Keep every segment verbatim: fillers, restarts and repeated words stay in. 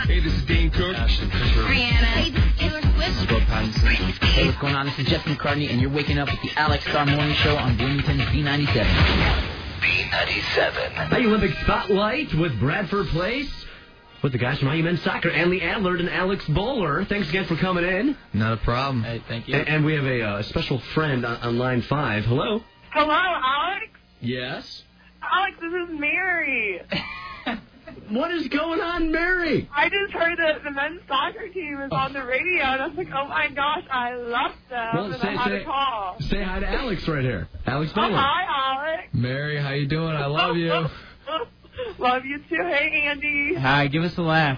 Hey, this is Dane Cook. Ashton Kutcher. Rihanna. Hey, this is Taylor Swift. Bill Pattinson. Hey, what's going on? This is Jeff McCartney, and you're waking up with the Alex Star Morning Show on Bloomington's B ninety-seven. B ninety-seven. The Olympic Spotlight with Bradford Place. With the guys from I U Men's Soccer, Andy Adler and Alex Bowler. Thanks again for coming in. Not a problem. Hey, thank you. And, and we have a uh, special friend on, on line five. Hello. Hello, Alex? Yes. Alex, this is Mary. What is going on, Mary? I just heard that the men's soccer team is on the radio, and I was like, oh my gosh, I love them, Well, and say, I had say, to call. say hi to Alex right here. Alex Oh, Bowler. hi, Alex. Mary, how you doing? I love you. Love you too. Hey, Andy. Hi, give us a laugh.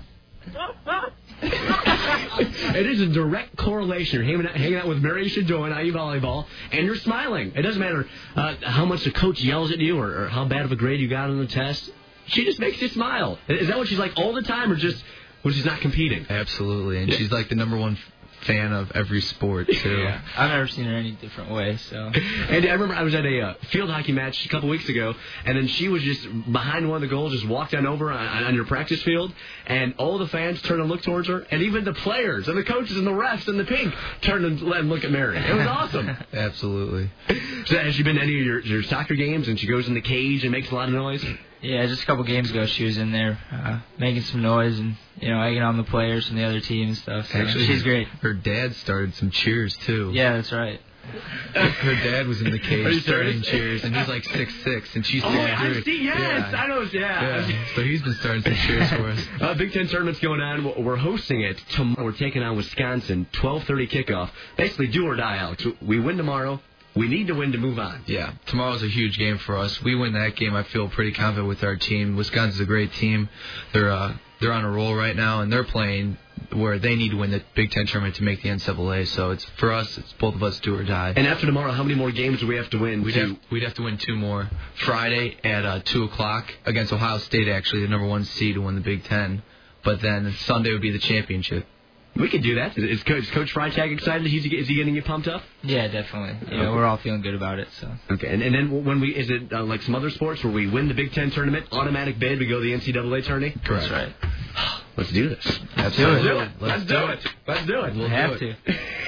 It is a direct correlation. You're hanging out, hanging out with Mary Shadoin, I U Volleyball, and you're smiling. It doesn't matter uh, how much the coach yells at you or, or how bad of a grade you got on the test. She just makes you smile. Is that what she's like all the time, or just when she's not competing? Absolutely, and she's like the number one fan of every sport, too. Yeah. I've never seen her any different way, so. And I remember I was at a uh, field hockey match a couple weeks ago, and then she was just behind one of the goals, just walked on over on, on your practice field, and all the fans turned and looked towards her, and even the players and the coaches and the refs and the pink turned and, and looked at Mary. It was awesome. Absolutely. So has she been to any of your, your soccer games, and she goes in the cage and makes a lot of noise? Yeah, just a couple games ago, she was in there uh, making some noise and, you know, egging on the players from the other team and stuff. So Actually, she's great. Her dad started some cheers, too. Yeah, that's right. Her dad was in the Are you cage starting serious? cheers, and he's like six six, and she's Oh, six I three. see. Yes, yeah. I know. Yeah. Yeah. So he's been starting some cheers for us. Uh, Big Ten tournament's going on. We're hosting it tomorrow. We're taking on Wisconsin. twelve thirty kickoff. Basically, do or die, Alex. We win tomorrow. We need to win to move on. Yeah, tomorrow's a huge game for us. We win that game, I feel pretty confident with our team. Wisconsin's a great team. They're uh, they're on a roll right now, and they're playing where they need to win the Big Ten tournament to make the N C double A. So it's for us, it's both of us do or die. And after tomorrow, how many more games do we have to win? We'd to... have, we'd have to win two more. Friday at uh, two o'clock against Ohio State, actually, the number one seed to win the Big Ten. But then Sunday would be the championship. We could do that. Is Coach, is Coach Freitag excited? He's, is he getting you pumped up? Yeah, definitely. You know, we're all feeling good about it. So. Okay, and, and then when we, is it uh, like some other sports where we win the Big Ten tournament, automatic bid, we go to the N C double A tourney? Correct. That's right. Let's do this. Let's do do it. it. Let's do it. Let's do it. We'll have to.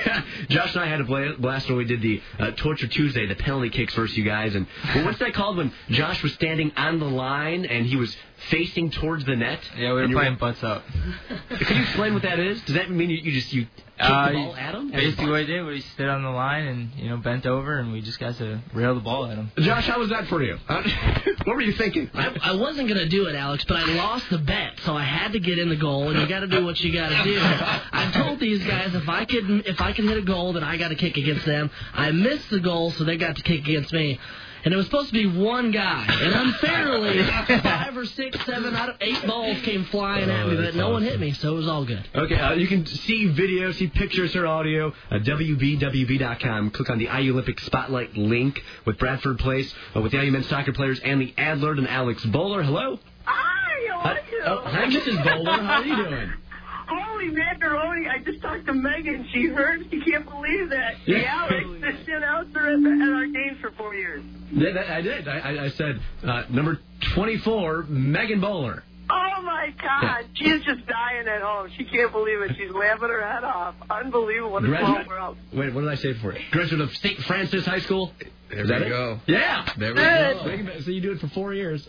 Josh and I had a blast when we did the uh, Torture Tuesday, the penalty kicks versus you guys. And well, what's that called when Josh was standing on the line and he was facing towards the net? Yeah, we were and playing butts up. Can you explain what that is? Does that mean you, you just you kick uh, the ball at him? Basically, what he did was he stood on the line and you know bent over, and we just got to rail the ball at him. Josh, how was that for you? Uh, what were you thinking? I, I wasn't going to do it, Alex, but I lost the bet, so I had to get in the goal, and you got to do what you got to do. I told these guys if I could if I can hit a goal, then I got to kick against them. I missed the goal, so they got to kick against me. And it was supposed to be one guy. And unfairly, five or six, seven out of eight balls came flying at me, but no one hit me, so it was all good. Okay, uh, you can see video, see pictures, hear audio at W B W B dot com. Click on the I U Olympic Spotlight link with Bradford Place, uh, with the I U men's soccer players, Andy Adler and Alex Bowler. Hello. Hi, how are you? Oh, hi, Missus Bowler. How are you doing? Holy macaroni, I just talked to Megan. She heard, she can't believe that. Yeah. Hey, Alex, the announcer at, the, at our games for four years. Yeah, that, I did. I, I, I said uh, number twenty-four, Megan Bowler. Oh, my God. She's just dying at home. She can't believe it. She's laughing her head off. Unbelievable. What a small Graduate, world. wait, what did I say for it? Graduate of Saint Francis High School? There Is we that it? go. Yeah. There we go. So, so you do it for four years.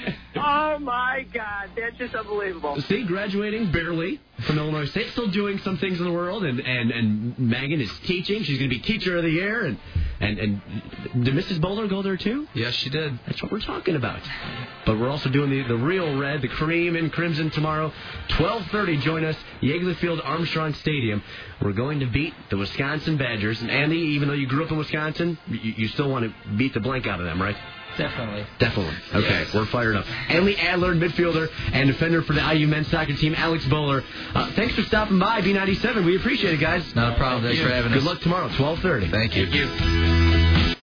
Oh, my God. That's just unbelievable. See, graduating barely from Illinois State, still doing some things in the world, and, and, and Megan is teaching. She's going to be Teacher of the Year, and, and, and did Missus Bowler go there too? Yes, she did. That's what we're talking about. But we're also doing the, the real red, the cream and crimson tomorrow. twelve thirty, join us, Yeagley Field, Armstrong Stadium. We're going to beat the Wisconsin Badgers. And Andy, even though you grew up in Wisconsin, you, you still want to beat the blank out of them, right? Definitely. Definitely. Okay, yes. We're fired up. Andy Adler, midfielder and defender for the I U men's soccer team, Alex Bowler. Uh, thanks for stopping by, B ninety-seven. We appreciate it, guys. Not a problem. Thanks for having us. Good luck tomorrow, twelve thirty. Thank you. Thank you.